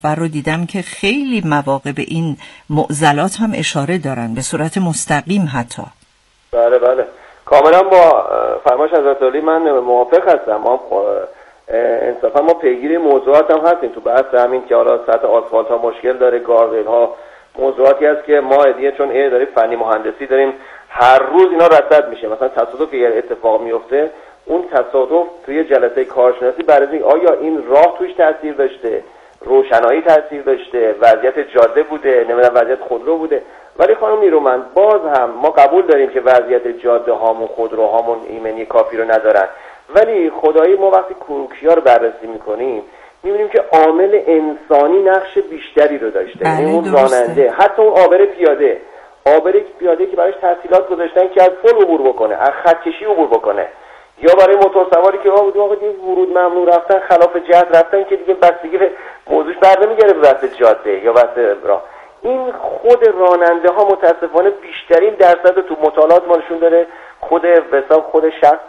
محور رو دیدم که خیلی مواقع به این معضلات هم اشاره دارن، به صورت مستقیم حتی. بله بله، کاملا با فرمایش حضرت عالی من موافق هستم. ما انصافا ما پیگیری موضوعات هم هستیم تو بحث همین که حالا سطح آسفالت ها مشکل داره، گاردریل ها موضوعاتی هست که ما چون داریم فنی مهندسی داریم، هر روز اینا رصد میشه. مثلا تصادف که اتفاق میفته، اون تصادف توی جلسه کارشناسی بررسی آیا این راه توش تاثیر داشته، روشنایی تاثیر داشته، وضعیت جاده بوده، نمیدونم وضعیت خودرو بوده. ولی خانم نیرومند، باز هم ما قبول داریم که وضعیت جاده هامون، خودرو هامون ایمنی کافی رو ندارن، ولی خدایی ما وقتی کروکیا رو بررسی میکنیم میبینیم که عامل انسانی نقش بیشتری رو داشته. اون راننده، حتی اون عابر پیاده که براش تسهیلات گذاشتن که از پل عبور بکنه، از خط کشی عبور بکنه، یا برای موتور سواری که آقا دیگه ورود ممنوع رفتن، خلاف جهت رفتن که دیگه بستگی به موضوعش بر نمیگره به وسط جاده یا وسط راه. این خود راننده ها متاسفانه بیشترین درصد تو مطالعات ما نشون داره خود شخص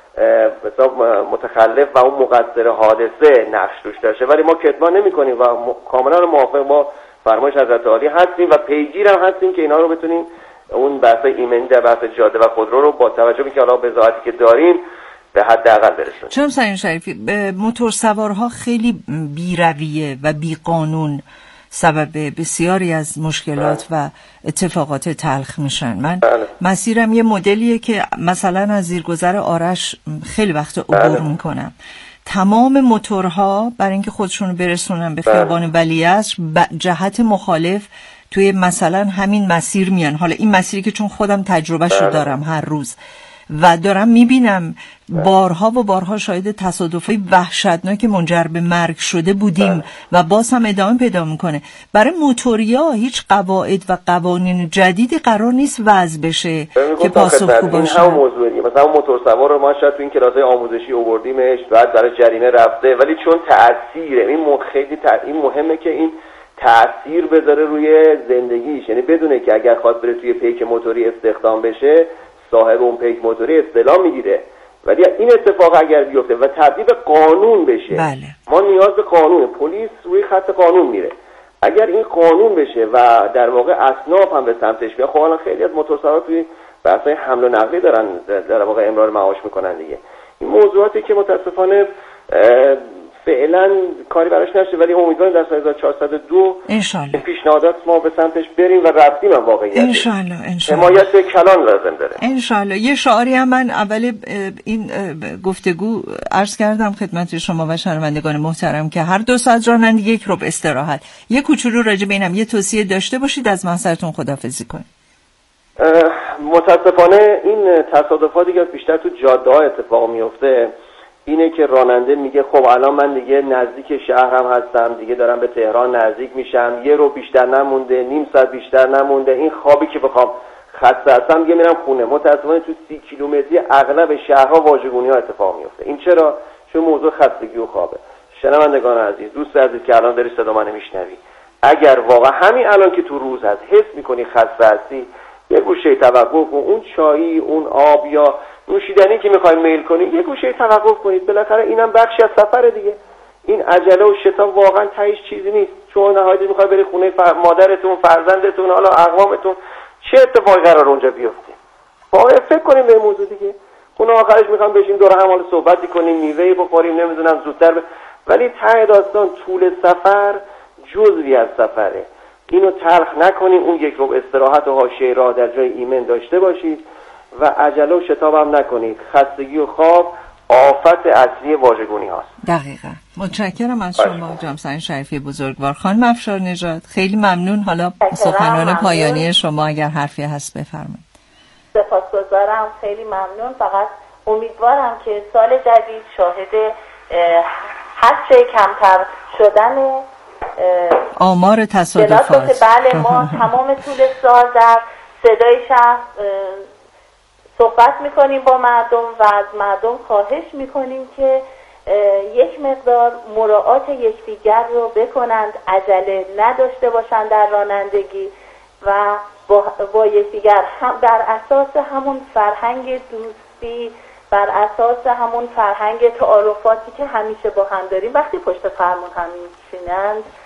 متخلف و اون مقصر حادثه نقش روش داشته. ولی ما کتمان نمی‌کنیم و کاملا موافق با فرمایش حضرت عالی هستیم و پیگیر هم هستیم که اینا رو بتونیم اون بحث ایمنی در بحث جاده و خودرو رو با توجه به که حالا بضاعتی که داریم به حداقل برسونیم. جناب سعید شریفی، موتورسوارها خیلی بی‌رویه و بی‌قانون سبب بسیاری از مشکلات و اتفاقات تلخ میشن. من مسیرم یه مدلیه که مثلا از زیرگذر آرش خیلی وقت عبور میکنم. تمام موتورها برای اینکه خودشونو برسونن به خیابان ولیعصر جهت مخالف توی مثلا همین مسیر میان. حالا این مسیری که چون خودم تجربهشو دارم هر روز و دارم میبینم بارها و بارها شاهد تصادفی وحشتناک منجر به مرگ شده بودیم و باز هم ادامه پیدا میکنه. برای موتوریا هیچ قواعد و قوانین جدیدی قرار نیست وضع بشه که پاسخگو باشه. این هم موضوعیه. مثلا موتورسوار رو ما شاید تو این کلاس‌های آموزشی آوردیمش، بعد برای جریمه رفته، ولی چون تأثیره این مهمه که این تأثیر بذاره روی زندگیش، یعنی بدونه که اگر خواست بره توی پیک موتوری استخدام بشه، صاحب اون پیک موتوری استعلام میگیره. ولی این اتفاق اگر بیفته و تبدیل به قانون بشه، ما نیاز به قانون، پلیس روی خط قانون میره. اگر این قانون بشه و در واقع اصناف هم به سمتش بیاد، خب الان خیلی از موتورسوارا توی بحث‌های حمل و نقل دارن در واقع امرار معاش میکنن دیگه. این موضوعاتی که متاسفانه فعلا کاری براش نشه، ولی امیدواریم در سال 1402 انشالله پیشنهادات ما به سمتش بریم و رفتیم هم واقعیت انشالله حمایت کلان لازم داره. انشالله. یه شعاری هم من اول این گفتگو عرض کردم خدمت شما و شنوندگان محترم که هر 2 ساعت رانندگی 1 ربع استراحت. یه کوچولو راجع به اینم یه توصیه داشته باشید، از محضرتون خداحافظی کنید. متاسفانه این تصادفاتی که بیشتر تو جاده‌ها اتفاق میفته اینه که راننده میگه خب الان من دیگه نزدیک شهرم هستم، دیگه دارم به تهران نزدیک میشم، 1 رو بیشتر نمونده، نیم ساعت بیشتر نمونده، این خوابی که بخوام خسته هستم دیگه میرم خونه. متاسفانه تو 30 کیلومتری اغلب شهرها واژگونی‌ها اتفاق میفته. این چرا؟ چون موضوع خستگی و خوابه. شنوندگان عزیز، دوست عزیز که الان داری صدا منو میشنوی، اگر واقعا همین الان که تو روز هست حس میکنی خسته هستی، یه گوشه توقف کن، اون چایی، اون آب یا نوشیدنی که میخواید میل کنید یه گوشه توقف کنید. بالاخره اینم بخشی از سفر دیگه. این عجله و شتاب واقعا تهش چیزی نیست. چون نهایت میخواید بری خونه مادرتون، فرزندتون، حالا اقوامتون، چه اتفاقی قرار اونجا بیفته؟ واقعا فکر کنیم به موضوع دیگه. اون آخرش میخوام بشیم دور هم حال صحبتی کنیم، میوه بخوریم، نمیدونم زودتر ولی ته داستان طول سفر جزئی از سفره. اینو تلخ نکنیم. اون 1 ربع استراحت و حاشیه راه در جای ایمن داشته باشید و عجله و شتاب هم نکنید. خستگی و خواب آفت اصلی واژگونی هاست. دقیقاً. متشکرم از شما جناب سعید شریفی بزرگوار. خانم افشار نژاد خیلی ممنون. حالا سخنان پایانی شما اگر حرفی هست بفرمایید. سپاسگزارم، خیلی ممنون. فقط امیدوارم که سال جدید شاهد حد کمتر شدن آمار تصادفات. بله، ما تمام طول سال در صدای شهر صحبت میکنیم با مردم و از مردم خواهش میکنیم که یک مقدار مراعات یکدیگر رو بکنند، عجله نداشته باشند در رانندگی و با یکدیگر بر اساس همون فرهنگ دوستی، بر اساس همون فرهنگ تعارفاتی که همیشه با هم داریم، وقتی پشت فرمون هم میشینند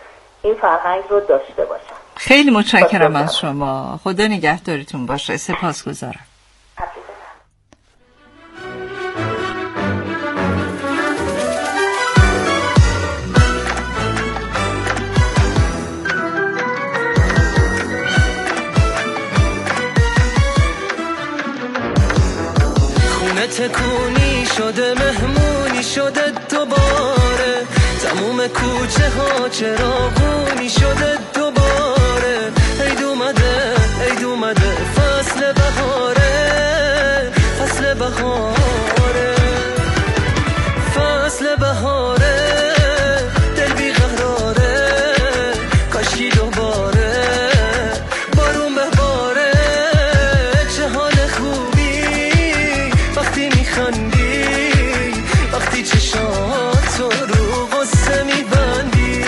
این فرهنگ رو داشته باشن. خیلی متشکرم از شما. خدا نگهدارتون باشه. سپاسگزارم. تکونی شده مهمونی شده دوباره، تموم کوچه ها چراغونی شده دوباره. عید اومده عید اومده فصل بهاره، فصل بهاره، فصل بهاره. دل بیقراره کاشکی دوباره بارون بباره. چه حال خوبی وقتی میخندی، وقتی چشاتو رو غصه میبندی.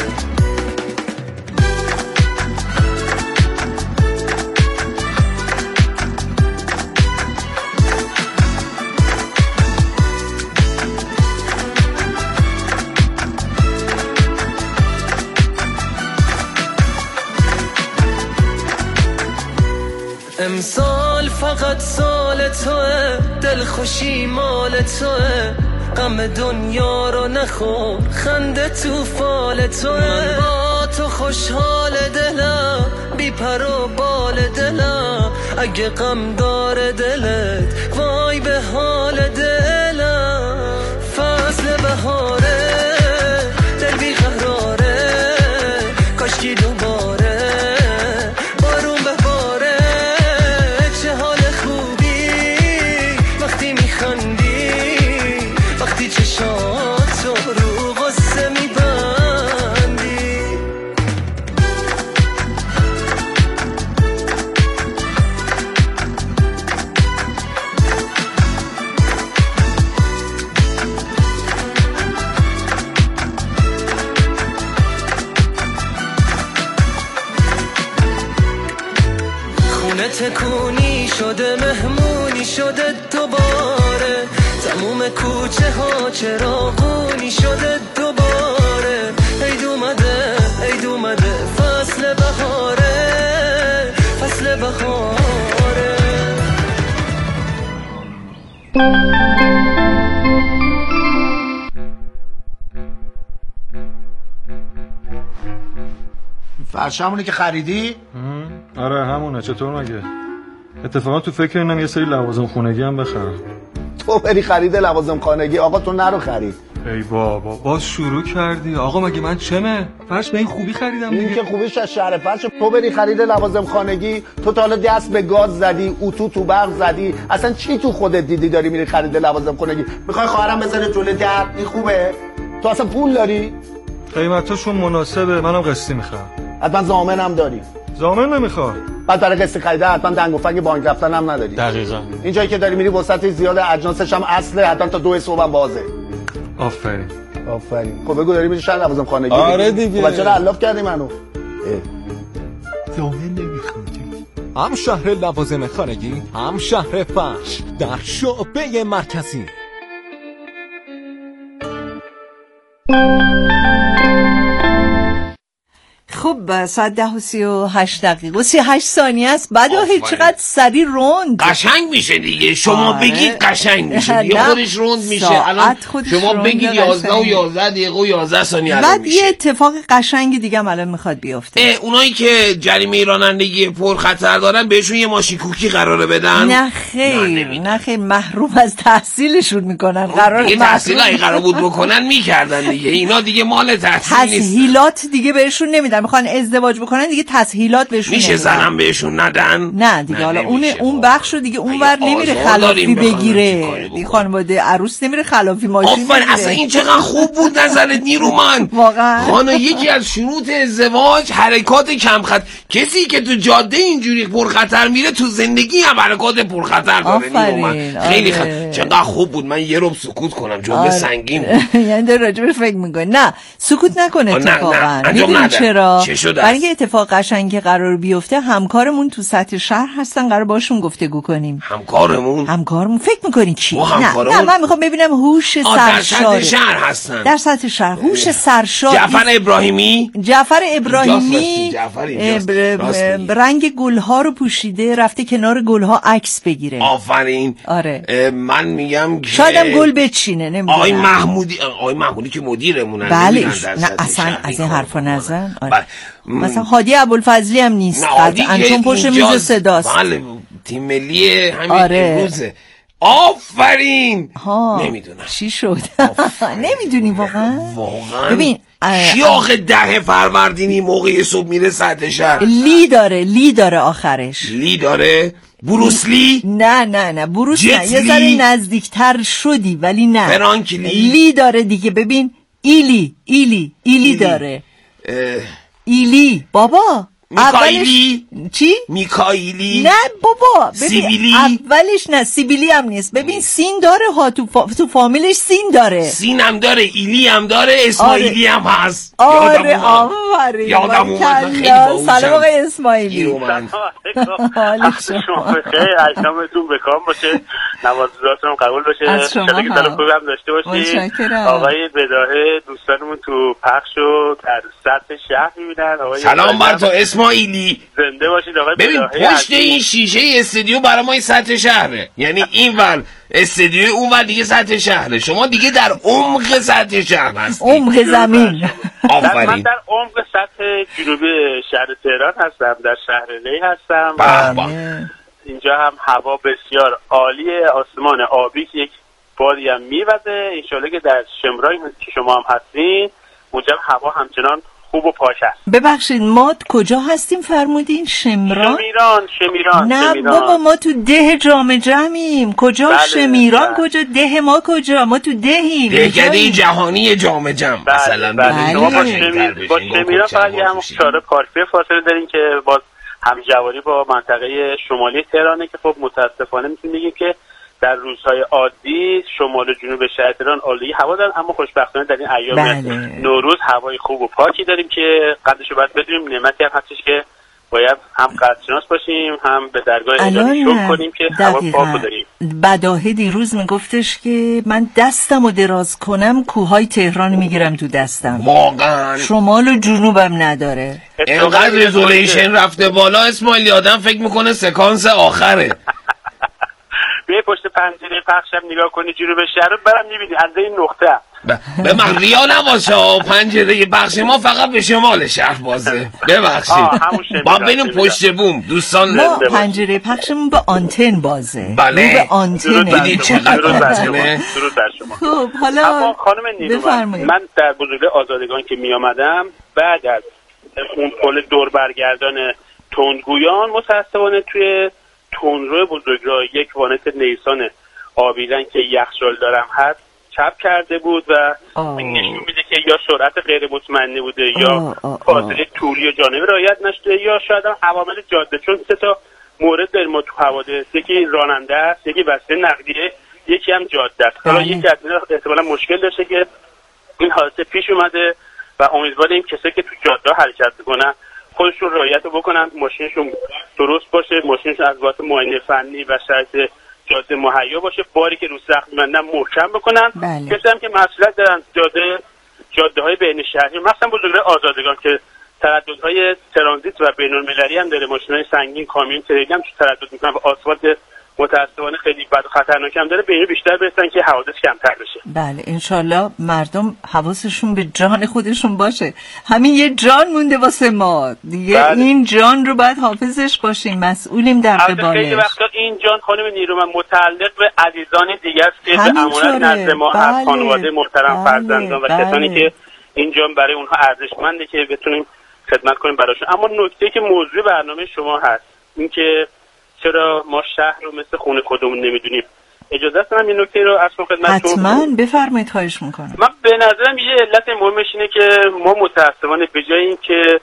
امسال فقط سال توه، دلخوشی مال توه. غم دنیا رو نخور خنده تو فال توه. من با تو خوشحال دلم، بی پر و بال دلم. اگه غم داره دلت وای به حال دلم. فصل بهاره دل بی قراره، کاشکی دوباره بارون بباره. چه حال خوبی وقتی میخندی، وقتی چشاتو رو غصه میبندی. خونه تکونی شده مهمونی شده دوباره، تموم کوچه ها چراغونی شده دوباره. عید اومده عید اومده فصل بهاره، فصل بهاره. فرش همونه که خریدی؟ آره همونه. چطور مگه؟ اتفاقا تو فکر اینم یه سری لوازم خونگی هم بخرم. تو بری خرید لوازم خانگی؟ آقا تو نرو خرید. ای بابا باز شروع کردی. آقا مگه من چمه؟ فرش به این خوبی خریدم دیگه. این که خوبیش از شهر فرش. تو بری خرید لوازم خانگی، تو تا حالا دست به گاز زدی، اتو تو برق زدی، اصلا چی تو خودت دیدی داری میری خرید لوازم خانگی؟ میخوای خواهرم بذاره جلوی در؟ این خوبه؟ تو اصلا پول داری؟ قیمتاشون مناسبه، منم قسطی میخرم. حتما ضامنم داری؟ ضامن نمیخواد. بعد برای قسط خریده حتما دنگ و فنگ بانک رفتن هم نداری. دقیقاً. این جایی که داری میری وسط زیاد اجناسش هم اصله، حتما تا 2 صبح هم بازه. آفرین. آفرین. خب بگو داری میری شهر لوازم خانگی؟ آره دیگه. خب چرا علاف کردی منو؟ ضامن نمیخواد. هم شهر لوازم خانگی، هم شهر فرش در شعبه مرکزی. خب ساعت 10:38 و 38 ثانیه است. بعد چقدر سری روند قشنگ میشه دیگه. شما بگید قشنگ میشه دیگه. خودش روند میشه. الان شما بگید 11 و 11 دقیقه و 11 ثانیه الان بعد میشه. یه اتفاق قشنگ دیگه هم الان میخواد بیفته. اونایی که جریمه رانندگی پرخطر دارن بهشون یه ماشین کوکی قراره بدن؟ نه خیر محروم از تحصیلشون میکنن. قرار قرار بود بکنن میکردن دیگه. اینا دیگه مال تحصیل نیست. تسهیلات دیگه بهشون نمیدن. میخوان ازدواج بکنن دیگه تسهیلات بهشون میشه نمیدن. زنم بهشون ندن؟ نه دیگه. حالا اون بخش رو دیگه اونور نمیره خلافی بگیره. دیگه خانواده عروس نمیره خلافی ماشین بگیره. اصلا این چقدر خوب بود نظرت نیرومند. واقعا خانم یکی از شروط ازدواج حرکات کم خطر. کسی که تو جاده اینجوری پرخطر میره تو زندگی هم حرکات پرخطر داره. نیرومند خیلی چقدر خوب بود. من یه رو سکوت کنم جمله سنگین بود. یعنی در راجبش فکر میکنی؟ نه سکوت نکن اتفاقا. میدونی چرا؟ چه شده؟ برای اینکه اتفاق قشنگی قرار بیفته همکارمون تو سطح شهر هستن، قرار باشون گفتگو کنیم. همکارمون فکر میکنی کی؟ نه من میخوام ببینم هوش سرشار. در سطح شهر هستن. در سطح شهر هوش سرشار. جعفر ابراهیمی رنگ گلها رو پوشیده رفته کنار گلها عکس بگیره. آفرین. آره. من میگم شایدم گل بچینه نمیدونم. آقای محمودی که مدیرمونن. بله نه اصلا از این حرفا نزن. آره. مثلا هادی ابوالفضلی هم نیست قطعا چون پشت میز صداست. بله تیم ملی همین امروزه. آفرین. نمیدونم چی شد. نمیدونی واقعا ببین کی آخه 10 فروردینی موقع صبح میره سطح شهر؟ لی داره آخرش. لی داره؟ بروسلی؟ نه بروس نه، یه ذره نزدیکتر شدی ولی نه. فرانکلی لی داره دیگه. ببین ایلی داره. ایلی بابا میکائیلی؟ چی؟ میکائیلی؟ نه بابا سیبیلی؟ اولش نه سیبیلی هم نیست. ببین سین داره ها تو فامیلش سین داره. سین هم داره، ایلی هم داره، اسماعیلی هم هست. آره آفرین. یادم اومد. سلام آقای اسماعیلی. شما بخیر، ایامتون بکام باشه، نوازاتون قبول باشه، شما که سال خوبی هم داشته باشید. آقای بداهه دوستانمون تو پخش و در سطح شهر میبینن. سلام بر تو اسماعیلی، زنده باشید آقای ببین پشت این شیشه استودیو برای ما این سطح شهره، یعنی این ور استودیو اون ور دیگه سطح شهره، شما دیگه در عمق سطح شهر هستید. عمق زمین. آفرین. من در عمق سطح جنوبی شهر تهران هستم، در شهر ری هستم. اینجا هم هوا بسیار عالیه، آسمان آبی که یک بادی هم میوزه. انشالله که در شمران که شما هم هستین اونجا هوا همچنان خوب و پاک است. ببخشید ما کجا هستیم فرمودین؟ شمیران. نه بابا ما تو ده جام جمعیم. کجا شمیران کجا ده ما کجا؟ ما تو دهیم. دهکده جهانی جام جم مثلا. شما با شمیران فقط یه هم چاره پارکه فاصله دارین که باز همجواری با منطقه شمالی تهرانه که خب متاسفانه میتونیم بگیم که در روزهای عادی شمال و جنوب شهر تهران آلودگی هوا دارن، اما خوشبختانه در این ایام نوروز هوای خوب و پاکی داریم که قدرشو باید بدونیم. نعمتی هم هستش که باید هم قدرشناس باشیم هم به درگاه الهی شکر کنیم که هوا پاک داریم. بداهه دیروز میگفتش که من دستمو دراز کنم کوههای تهران میگیرم تو دستم. واقعا شمال و جنوبم نداره. اینقدر رزولوشن رفته بالا اسماعیلی آدم فکر میکنه سکانس آخره. به پشت پنجره پخشم نگاه کنی جنوب شهر رو برم میبینی از این نقطه. به من ریا نباشه، پنجره پخش ما فقط به شمال شهر بازه. ببخشید با بریم پشت بوم دوستان. ما پنجره پخشمون به آنتن بازه. بله به آنتن. دیدید چقدر آنتنه. درود بر شما. خب حالا اما خانم نیرومند من در بزرگی آزادگان که می آمدم بعد از اون پل دور برگردان تندگویان متاسفانه توی تندرو بزرگراه یک وانت نیسان آبیدن که یخچال دارم هست چپ کرده بود و نشون میده که یا سرعت غیر مطمئنی بوده یا فاصله طولی و جانبی رعایت نشده یا شاید هم عوامل جاده، چون 3 تا مورد داریم ما تو حوادث، یکی راننده است، یکی وسیله نقلیه، یکی هم جاده است. حالا یکی از اینا احتمالاً مشکل داشته که این حادثه پیش اومده و امیدواریم کسایی که تو جاده حرکت میکنن خودشون رعایت بکنن، ماشینشون درست باشه، ماشینشون از لحاظ معاینه فنی و شرایط جاده مهیا باشه، باری که رو سقف می‌بندن محکم بکنن. کسی هم که مسئولیت دارن جاده های بین شهری مثلا بزرگراه آزادگان که ترددهای ترانزیت و بین‌المللی هم داره، ماشین‌های سنگین کامیون تریلی هم تردد می‌کنن و آسفالت متأسفانه خیلی بد و خطرناک هم داره، به اینو بیشتر برسن که حوادث کمتر بشه. بله انشالله مردم حواسشون به جان خودشون باشه. همین یه جان مونده واسه ما دیگه. این جان رو باید حافظش باشیم، مسئولیم در قبالش. خیلی وقتا این جان خانم نیرومند متعلق به عزیزان دیگه است که به امانت نزد ما هست، خانواده محترم، فرزندان و کسانی که این جان برای اونها ارزشمنده که بتونیم خدمت کنیم براشون. اما نکته که موضوع برنامه شما هست این که چرا ما شهر رو مثل خونه خودمون نمیدونیم. اجازه است من این نکته رو عرض کنم خدمتتون؟ حتما بفرمایید، خواهش میکنم. من به نظرم یه علت مهمش اینه که ما متأسفانه به جای اینکه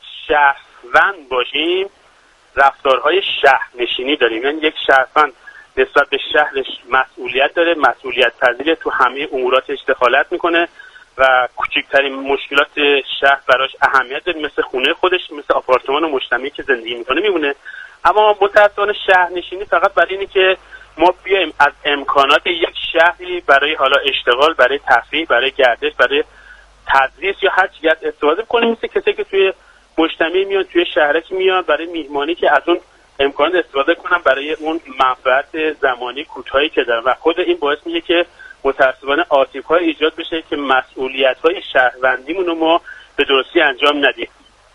شهروند باشیم رفتارهای شهرنشینی داریم. یعنی یک شهروند نسبت به شهرش مسئولیت داره، مسئولیت پذیره، تو همه اموراتش دخالت میکنه و کوچکترین مشکلات شهر براش اهمیت داره، مثل خونه خودش، مثل آپارتمان و مجتمعی که زندگی میکنه میمونه. اما متأسفانه شهرنشینی فقط برای اینه که ما بیایم از امکانات یک شهری برای حالا اشتغال، برای تفریح، برای گردش، برای تدریس یا هر چیزی استفاده کنیم، مثل کسایی که توی مجتمع میان، توی شهرکی میان برای میهمانی که از اون امکانات استفاده کنن برای اون منفعت زمانی کوتاهی که دارن و خود این باعث میشه که متأسفانه آسیب‌های ایجاد بشه که مسئولیت‌های شهروندیمون رو ما به درستی انجام ندیم.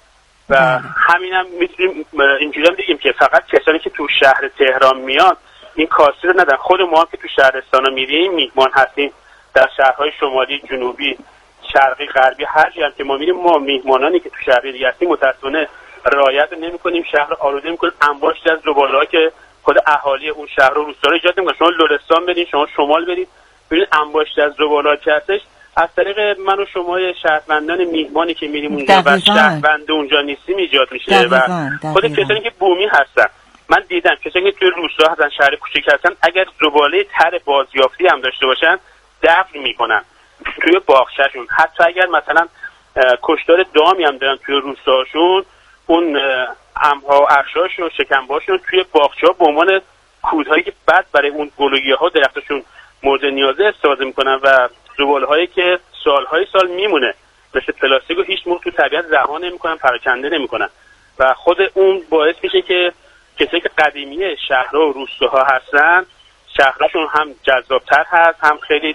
و همینم میتونیم اینجوری هم بگیم که فقط کسانی که تو شهر تهران میان این کاستی رو ندن. خود ما که تو شهرستانا میریم میهمان هستیم، در شهرهای شمالی، جنوبی، شرقی، غربی، هر جایی هم که ما میریم، ما میهمانانی که تو شهر دیگه هستیم متأسفانه رعایت نمی‌کنیم، شهر رو آلوده می‌کنیم، انباشتی از زباله‌ها که خود اهالی اون شهر و روستا رو ایجاد می‌کنه. شما لرستان برید، شما شمال برید، ببینید انباشتی از زباله‌ها که هستش از طریق من و شما شهروندان میهمانی که میریم اونجا و شهروند اونجا نیستیم ایجاد میشه. و خود کسانی که بومی هستن، من دیدم کسانی که توی روستا هستن، شهر کوچیک هستن، اگر زباله تر بازیافتی هم داشته باشن دفن میکنن توی باغچه‌شون. حتی اگر مثلا کشتار دامی هم دارن توی روستاشون، اون عمها و ارشاش و شکمباشون توی باغچه‌ها به عنوان کودهایی که بعد برای اون گلوگیه‌ها درختشون مورد نیازه استفاده میکنن و زباله‌هایی که سالهای سال میمونه مثل پلاستیک و هیچ موقع تو طبیعت رها نمیکنن، پراکنده نمیکنن و خود اون باعث میشه که کسایی که قدیمی شهرها و روستاها هستن شهرشون هم جذابتر هست، هم خیلی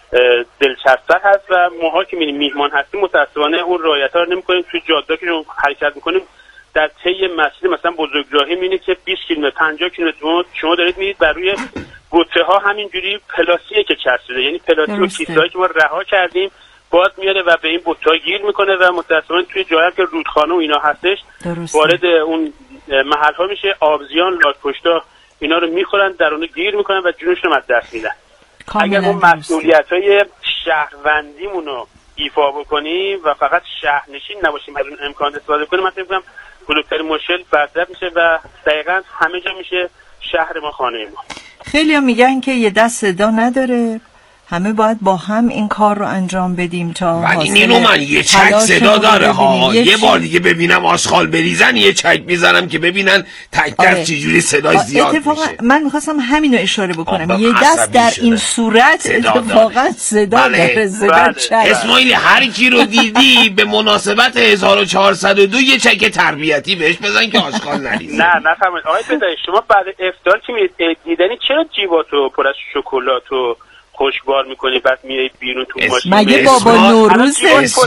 دلچسب‌تر هست و ماها که میهمان هستیم متأسفانه اون رعایت‌ها رو نمی‌کنیم. توی جاده‌ها که حرکت می‌کنیم در طی مسیر مثلا بزرگراهی می‌بینید که 20 کیلومتر 50 کیلومتر شما دارید می‌رید بر روی گوته‌ها همینجوری پلاستیکه که چسبیده، یعنی پلاستیک و کیسه‌هایی که ما رها کردیم باد میاره و به این بوت‌ها گیر میکنه و متأسفانه توی جایی که رودخانه و اینا هستش وارد اون محل‌ها میشه، آبزیان، لاک‌پشتا اینا رو میخورن، در اون گیر میکنن و جونشون رو از دست میدن. اگر ما مسئولیت‌های شهروندیمون رو ایفا بکنیم و فقط شهرنشین نباشیم، از اون امکان استفاده کنیم، من فکر می‌کنم بزرگترین مشکل برطرف میشه و دقیقاً همه جا میشه شهر ما خانه ما. خیلی‌ها میگن که یه دست صدا نداره، همه باید با هم این کار رو انجام بدیم تا ولی نیرو من یه چک صدا داره ها. یه بار دیگه ببینم آشغال بریزن یه چک میزنم که ببینن تک دست چجوری صدای زیاد اتفاقا میشه. من میخواستم همینو اشاره بکنم، یه دست در این صورت اتفاقا صدا داره، صدا چک. اسماعیلی هر کی رو دیدی به مناسبت 1402 یه چک تربیتی بهش بزن که آشغال نریزه. نه نفهمید آقای پدر، شما بعد افطار که میرید دیدنی چرا جیباتو پر از شکلات و خوشبار میکنی بعد میرید بیرون تو ماشین؟ مگه بابا نوروز؟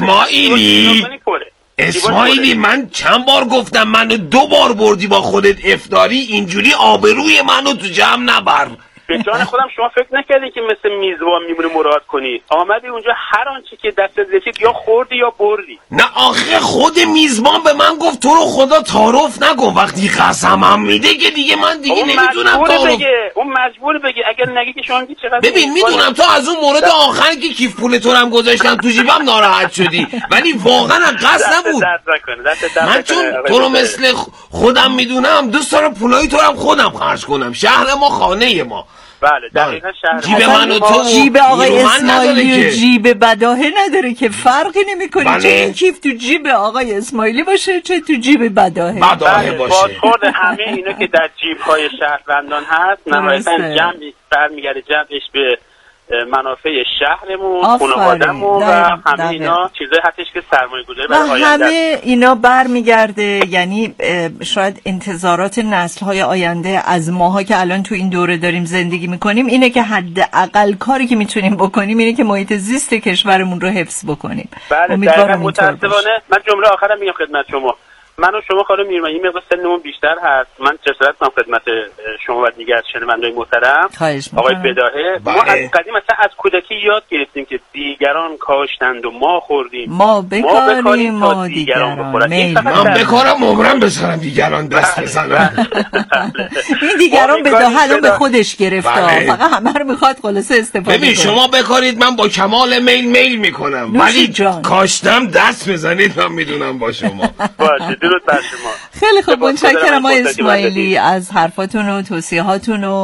اسماعیلی من چند بار گفتم منو 2 بار بردی با خودت افطاری، اینجوری آبروی منو تو جمع نبر. به جان خودم شما فکر نکردی که مثل میزبان میمونه مراعات کنی؟ آمدی اونجا هر آنچه که دستت رسید یا خوردی یا بردی. نه آخه خود میزبان به من گفت تو رو خدا تعارف نکن، وقتی قسمم میده که دیگه من دیگه نمیتونم تعارف. اون مجبور بگه، اگر نگی که شما میگی چقدر. ببین میدونم تو از اون مورد آخر که کیف پول تو هم گذاشتم تو جیبم ناراحت شدی، ولی واقعا قصد نبود. من چون تو رو مثل خودم میدونم دوست دارم پولای تو رو خودم خرج کنم. شهر ما خانه ما. بله دقیقاً شهر جیب من و تو جیب آقای اسماعیلی و جیب بداهه نداره که فرقی نمی‌کنه، چه این کیف تو جیب آقای اسماعیلی باشه چه تو جیب بداهه باشه. بازخورد همه اینا که در جیب‌های شهروندان هست نهایتاً برمیگرده جمعش به منافع شهرمون، خانواده‌مون و همه اینا چیزایی هستش که سرمایه‌گذاری برای آینده همه اینا برمیگرده. یعنی شاید انتظارات نسل‌های آینده از ماها که الان تو این دوره داریم زندگی می‌کنیم اینه که حداقل کاری که میتونیم بکنیم اینه که محیط زیست کشورمون رو حفظ بکنیم. بله امیدوارم متأسفانه من جمله آخرم میگم خدمت شما، من و شما خانم میرمن یه مقدار سنمون بیشتر هست، من جسارت کنم خدمت شما و دیگر شنوندگان محترم آقای بداهه، ما از قدیم مثلا از کودکی یاد گرفتیم که دیگران کاشتند و ما خوردیم، ما بکاریم ما دیگران بخورن. من بکارم عمرم بذارم دیگران دست بزنن. این دیگران بداهه الان به خودش گرفته، فقط همه رو میخواد خلاصه استفاده کنه. ببین شما بکارید من با کمال میل میکنم، ولی کاشتم دست بزنید من میدونم با شما. باشه درود بر شما. خیلی خوب، متشکرم آقای اسماعیلی از حرفاتون و توصیهاتون و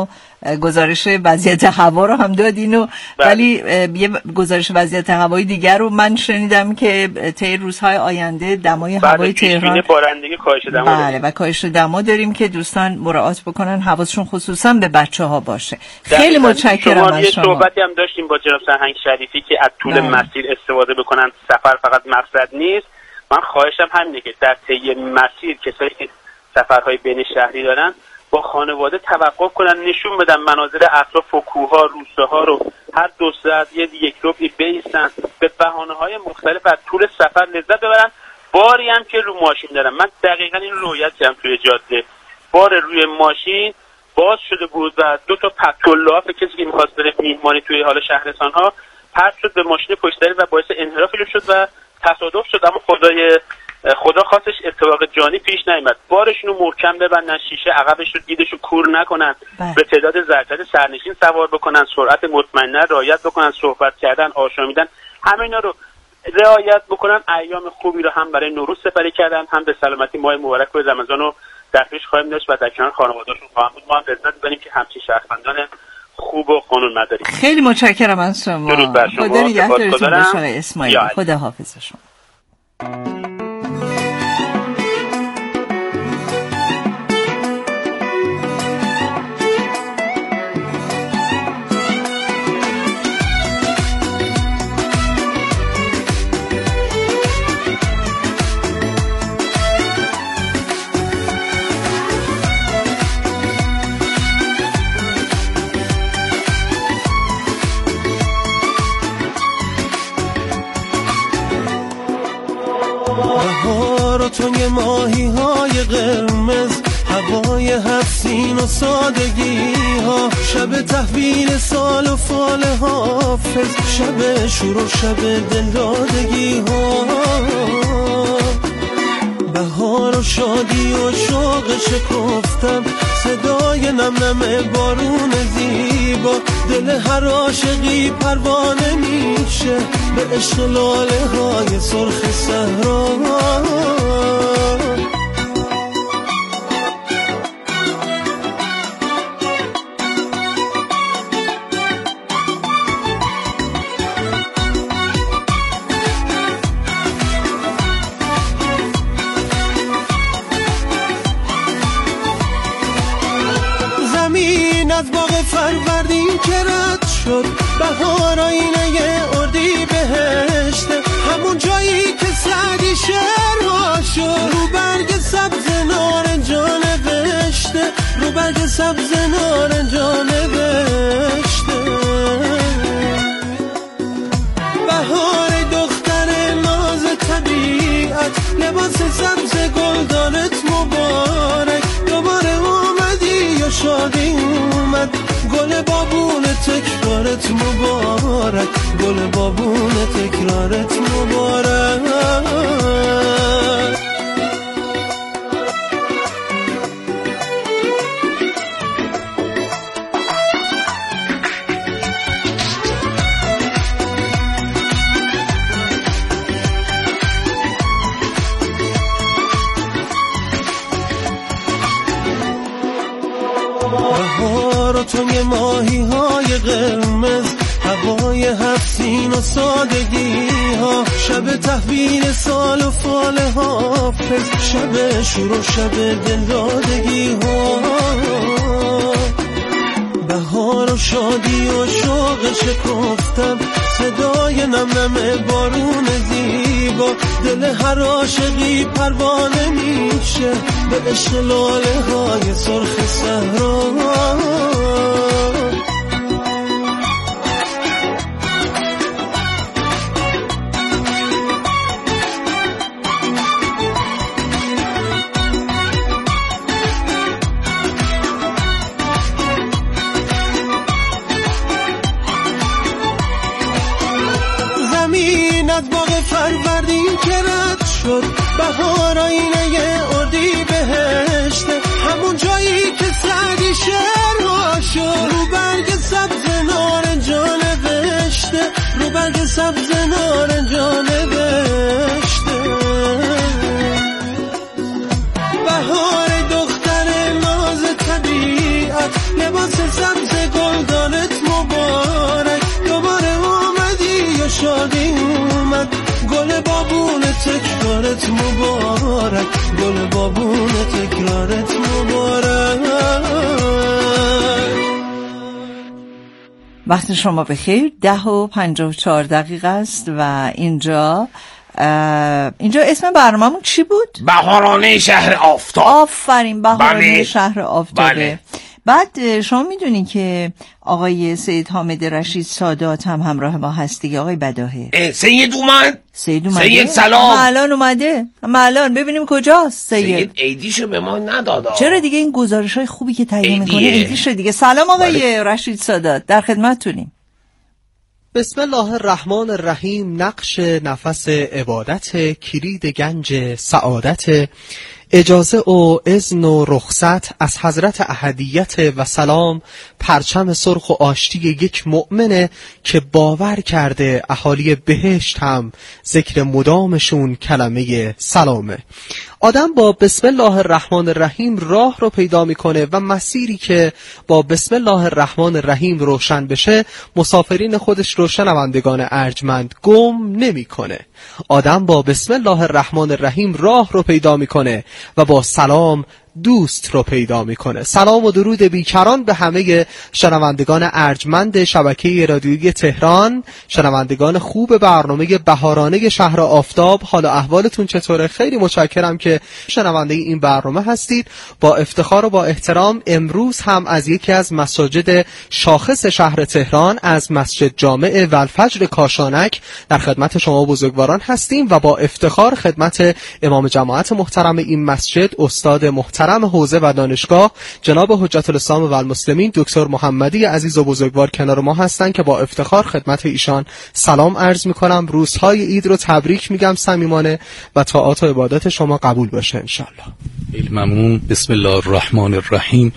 گزارش وضعیت هوا رو هم دادین ولی یه گزارش وضعیت هوایی دیگر رو من شنیدم که طی روزهای آینده دمای هوای تهران بارندگی کاهش دما بله و کاهش دما داریم که دوستان مراعات بکنن حواسشون خصوصا به بچه‌ها باشه. خیلی متشکرم از شما. یه صحبتی هم داشتیم با جناب سرهنگ شریفی که از طول مسیر استفاده بکنن، سفر فقط مقصد نیست. من خواهشم همینه که در طی مسیر کسایی که سفرهای بین شهری دارن با خانواده توقف کنن، نشون بدن مناظر اطراف و کوه‌ها، روستاها رو هر 2 ساعت یک ربعی بیستن، به بهانه‌های مختلف از طول سفر لذت ببرن. باری هم که رو ماشین دارن، من دقیقاً این رو رعایت کردم توی جاده، بار روی ماشین باز شده بود و 2 تا پتولاف کسی که می‌خواست بره میهمانی توی حال شهرستان‌ها پرت شد به ماشین پشت‌سری و باعث انحرافش شد و تصادف شد. اما خدا خواستش اتفاق جانی پیش نیامد. بارشون رو محکم ببندن، شیشه عقبش رو دیدشو کور نکنن، به تعداد ذره‌زد سرنشین سوار بکنن، سرعت مطمئنه رعایت بکنن، صحبت کردن، آشامیدن، همه اینا رو رعایت بکنن. ایام خوبی رو هم برای نوروز سپری کردن، هم به سلامتی ماه مبارک روز رمضان رو در پیش خواهیم داشت و در کنار خانواده‌شون خواهم بود. ما هم لذت ببریم که همچین شهروندان خوب و قانون مداری. خیلی متشکرم از شما. درود بر شما. خدا نگهدارتون باشه اسماعیل. خدا حافظ شما. توی ماهی های قرمز، هوای حسین و سادگی ها، شب تحویل سال و فال حافظ، شب شور و شب دلدادگی ها، بهار و شادی و شوق شکفتم، صدای نم نم بارون زیبا، دل هر عاشقی پروانه میشه به عشق لاله های سرخ صحرا. از باغ فروردین که رد شد، بهار آینه اردی بهشته، همون جایی که سعدی شعرها شد، رو برگ سبز نارنجا نوشته، رو برگ سبز نارنجا نوشته. بهار دختر ناز طبیعت، لباس سبز گلدانت مبارک، دوباره اومدی یا شادی اومد، گل بابون تکرارت مبارک، گل بابون تکرارت مبارک. بهار و توی ماهی های قرمز، هوای حسین و سادگی ها، شب تحویل سال و فال حافظ، شب شور و شب دلدادگی ها، بهار و شادی و شوق شکفتم، صدای نم نم بارون زیبا، دل هر عاشقی پروانه میشه به عشق لاله های سرخ صحرا. از باغ فروردین که رد شد، بهار آینه اردی بهشته، همون جایی که سعدی شعرها شد، رو برگ سبز نارنجا نوشته، رو برگ سبز نارنجا نوشته. بهار دختر ناز طبیعت، لباس سبز تولدت مبارک، گل بابون تکرارت مبارک. وقت شما بخیر. 10:54 است و اینجا اسم برنامه‌مون چی بود؟ بهارانه شهر آفتاب. آفرین، بهارانه بله. شهر آفتابه. بله. بعد شما میدونی که آقای سید حامد رشید سادات هم همراه ما هست دیگه. آقای بداهر. سید اومد. سید سلام. الان اومده. الان ببینیم کجاست سید. عیدیشو به ما ندادا. چرا دیگه این گزارش‌های خوبی که تهیه می‌کنه عیدیشو دیگه. سلام آقای رشید سادات، در خدمتتونیم. بسم الله الرحمن الرحیم. نقش نفس عبادت، کلید گنج سعادت، اجازه و اذن و رخصت از حضرت احدیت و سلام، پرچم سرخ و آشتی یک مؤمنه که باور کرده اهالی بهشت هم ذکر مدامشون کلمه سلامه. آدم با بسم الله الرحمن الرحیم راه رو پیدا میکنه و مسیری که با بسم الله الرحمن الرحیم روشن بشه مسافرین خودش رو شنوندگان ارجمند گم نمیکنه. آدم با بسم الله الرحمن الرحیم راه رو پیدا میکنه و با سلام دوست رو پیدا میکنه. سلام و درود بیکران به همه شنوندگان ارجمند شبکه رادیویی تهران، شنوندگان خوب برنامه بهارانه شهر آفتاب. حال احوالتون چطوره؟ خیلی متشکرم که شنونده این برنامه هستید. با افتخار و با احترام امروز هم از یکی از مساجد شاخص شهر تهران، از مسجد جامع والفجر کاشانک در خدمت شما بزرگواران هستیم و با افتخار خدمت امام جماعت محترم این مسجد، استاد محترم حوزه و دانشگاه جناب حجت الاسلام و المسلمین دکتر محمدی عزیز و بزرگوار کنار ما هستند که با افتخار خدمت ایشان سلام عرض میکنم. روزهای عید رو تبریک میگم صمیمانه و طاعات و عبادات شما قبول باشه انشالله. خیلی ممنون. بسم الله الرحمن الرحیم.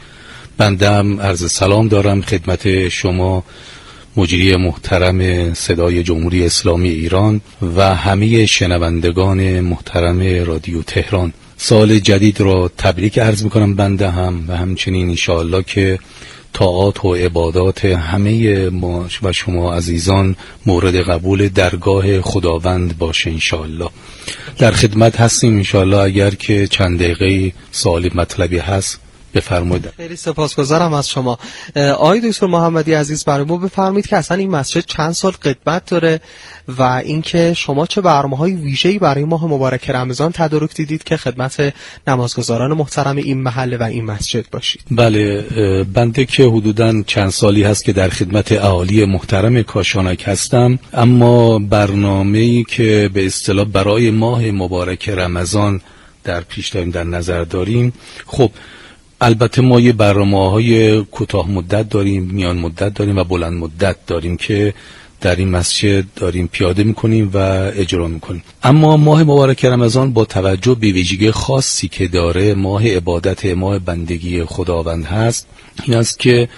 بندم عرض سلام دارم خدمت شما مجری محترم صدای جمهوری اسلامی ایران و همه شنوندگان محترم رادیو تهران. سال جدید را تبریک عرض میکنم بنده هم و همچنین انشاءالله که طاعات و عبادات همه ما و شما عزیزان مورد قبول درگاه خداوند باشه انشاءالله. در خدمت هستیم انشاءالله. اگر که چند دقیقه سوال مطلبی هست بفرمایید. خیلی سپاسگزارم از شما. آقای دکتر محمدی عزیز برای ما بفرمایید که اصلا این مسجد چند سال قدمت داره و اینکه شما چه برنامه‌های ویژه‌ای برای ماه مبارک رمضان تدارک دیدید که خدمت نمازگزاران محترم این محله و این مسجد باشید. بله، بنده که حدوداً چند سالی هست که در خدمت اهالی محترم کاشانک هستم، اما برنامه‌ای که به اصطلاح برای ماه مبارک رمضان در پیش داریم در نظر داریم، خب البته ما یه برنامه‌های کوتاه مدت داریم، میان مدت داریم و بلند مدت داریم که در این مسجد داریم پیاده میکنیم و اجرا میکنیم. اما ماه مبارک رمضان با توجه به ویژگی خاصی که داره، ماه عبادت، ماه بندگی خداوند هست، این است که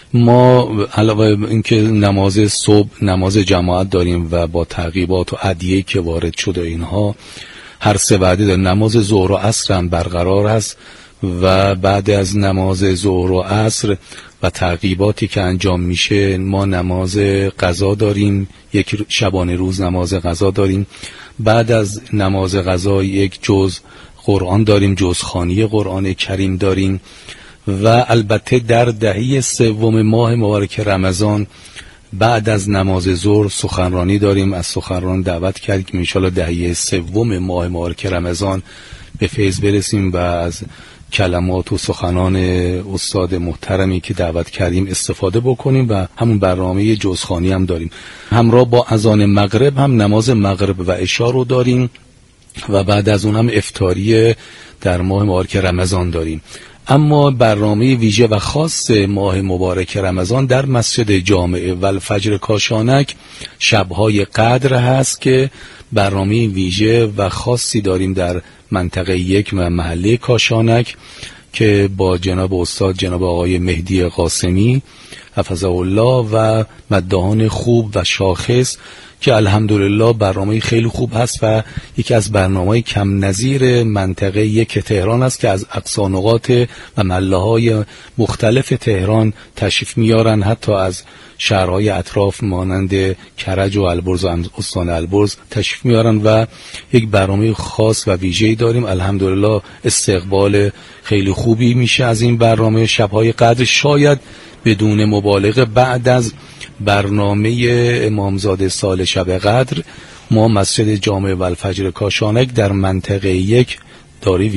ما علاوه اینکه نماز صبح نماز جماعت داریم و با تعقیبات و ادعیه‌ای که وارد شده اینها هر سه وعده داریم. نماز ظهر و عصر هم برقرار است و بعد از نماز ظهر و عصر و تعقیباتی که انجام میشه ما نماز قضا داریم، یک شبانه روز نماز قضا داریم. بعد از نماز قضا یک جز قرآن داریم، جزخوانی قرآن کریم داریم و البته در دهه سوم ماه مبارک رمضان بعد از نماز ظهر سخنرانی داریم. از سخنران دعوت کردیم که انشالله دهه سوم ماه مبارک رمضان به فیض برسیم و از کلمات و سخنان استاد محترمی که دعوت کردیم استفاده بکنیم و همون برنامه جزخوانی هم داریم. همراه با اذان مغرب هم نماز مغرب و عشا رو داریم و بعد از اون هم افطاری در ماه مبارک رمضان داریم. اما برنامه ویژه و خاص ماه مبارک رمضان در مسجد جامع والفجر کاشانک شبهای قدر هست که برنامه ویژه و خاصی داریم در منطقه 1 و محله کاشانک که با جناب استاد جناب آقای مهدی قاسمی حفظه الله و مداحان خوب و شاخص که الحمدلله برنامه خیلی خوب هست و یکی از برنامه‌های کم نظیر منطقه یک تهران است که از اقصا نقاط و محله‌های مختلف تهران تشریف میارن، حتی از شهرهای اطراف مانند کرج و البرز و استان البرز تشریف میارن و یک برنامه خاص و ویژه‌ای داریم. الحمدلله استقبال خیلی خوبی میشه از این برنامه شب‌های قدر. شاید بدون مبالغه بعد از برنامه امامزاده سال شب قدر ما مسجد جامع والفجر کاشانک در منطقه یک داری